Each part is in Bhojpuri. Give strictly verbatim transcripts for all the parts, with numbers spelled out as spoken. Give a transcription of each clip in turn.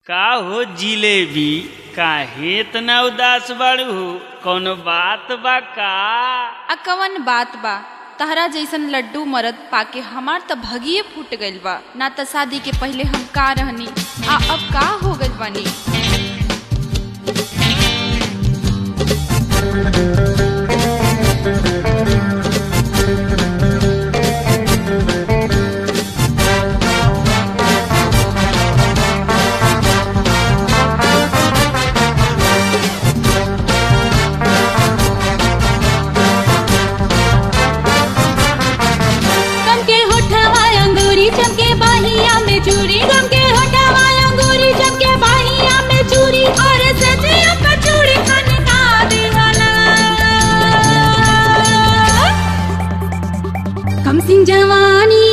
का हो जिलेबी काहे इतना उदास बाड़ू हो? कौनो बात बा का? आ कवन बात बा? तहरा जैसन लड्डू मरद पाके हमार त भगिए फूट गइल बा। ना त शादी के पहले हम का रहनी आ अब का हो गइल बानी। चमके बाहिया में चूड़ी गम के हटावा अंगूरी चमके बाहिया में चूड़ी और सजिया पर चूड़ी खनका देवाला कम सिंह जवानी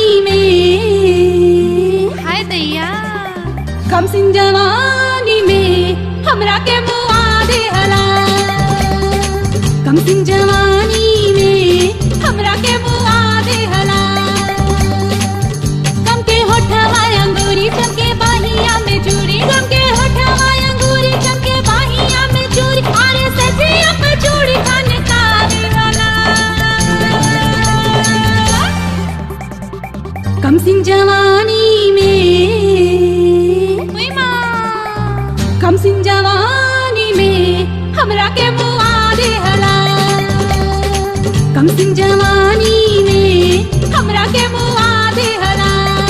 में हाय दैया कम सिंह जवानी में हमरा के मुआ देहला कम सिंह जवानी में हमरा के मुआ देहला अंगूरी चमके बाहिया में चूड़ी गम के होठवा अंगूरी चमके बाहिया में चूड़ी अरे सजिया पे चूड़ी खनका देवाला कम सिंह जवानी में ओए मां कम सिंह जवानी में हमरा के मुआ देहला कम सिंह जवानी में हमरा के मुआ देहला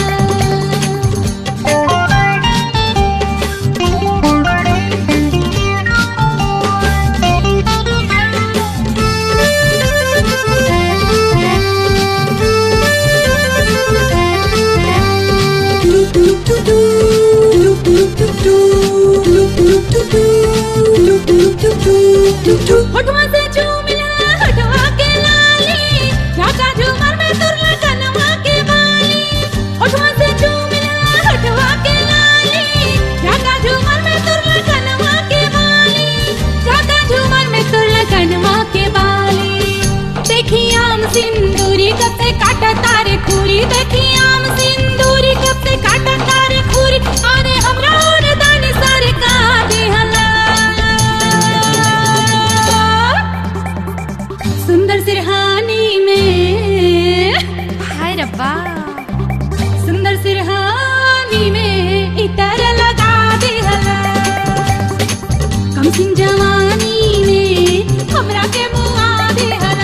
होठवा से चूमिला होठवा के लाली झाका झूमर में तुरला कनवा के बाली होठवा से चूमिला होठवा के लाली झाका झूमर में तुरला कनवा के बाली झाका झूमर में तुरला कनवा के बाली देखी आम सिंदूरी कब से काटा तारे खूरी देखी आम सिंदूरी कब से काटा तारे खूरी अरे हमरा और दानी सारे का देहला सुंदर सिरहानी में हाय रब्बा सुंदर सिरहानी में इतर लगा देहला कम सिंह जवानी में हमरा के मुआ देहला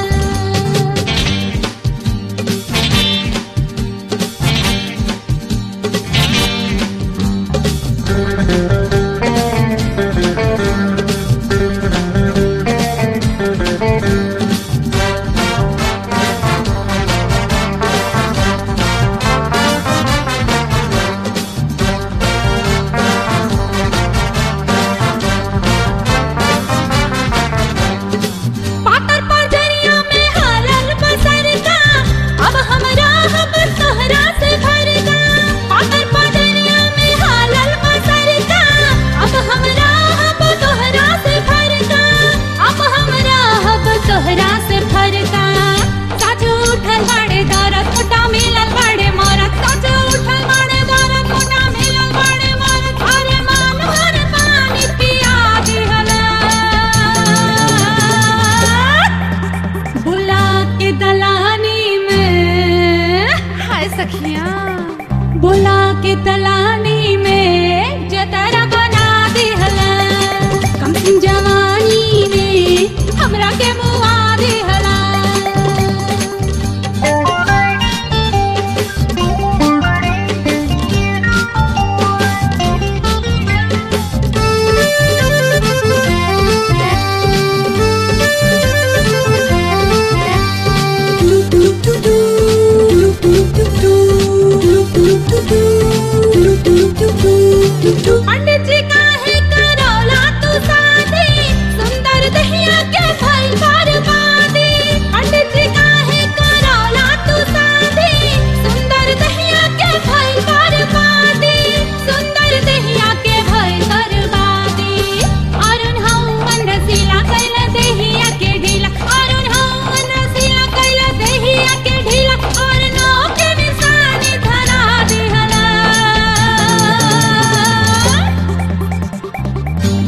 बोला के तलानी में जतरा बना देहला कम सिंह जवानी में हमरा के मुआ देहला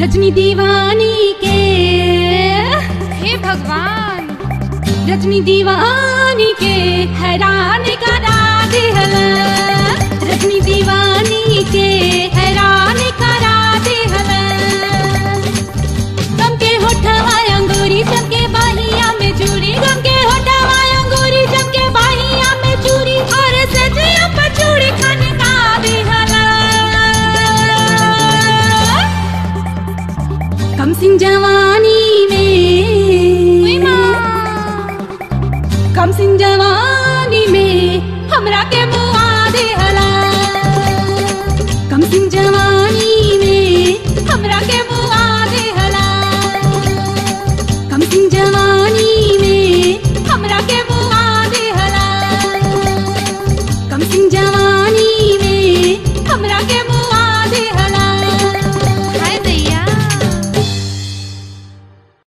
रजनी दीवानी के, हे भगवान, रजनी दीवानी के हैरान करा दिहला, रजनी दीवानी के हैरान करा दिहला। गम के होठवा अंगूरी चमके बाहिया में चूड़ी, गम के होठवा अंगूरी चमके बाहिया में चूड़ी, और सजिया पर चूड़ी खनका दिहला। कम सिंह जवान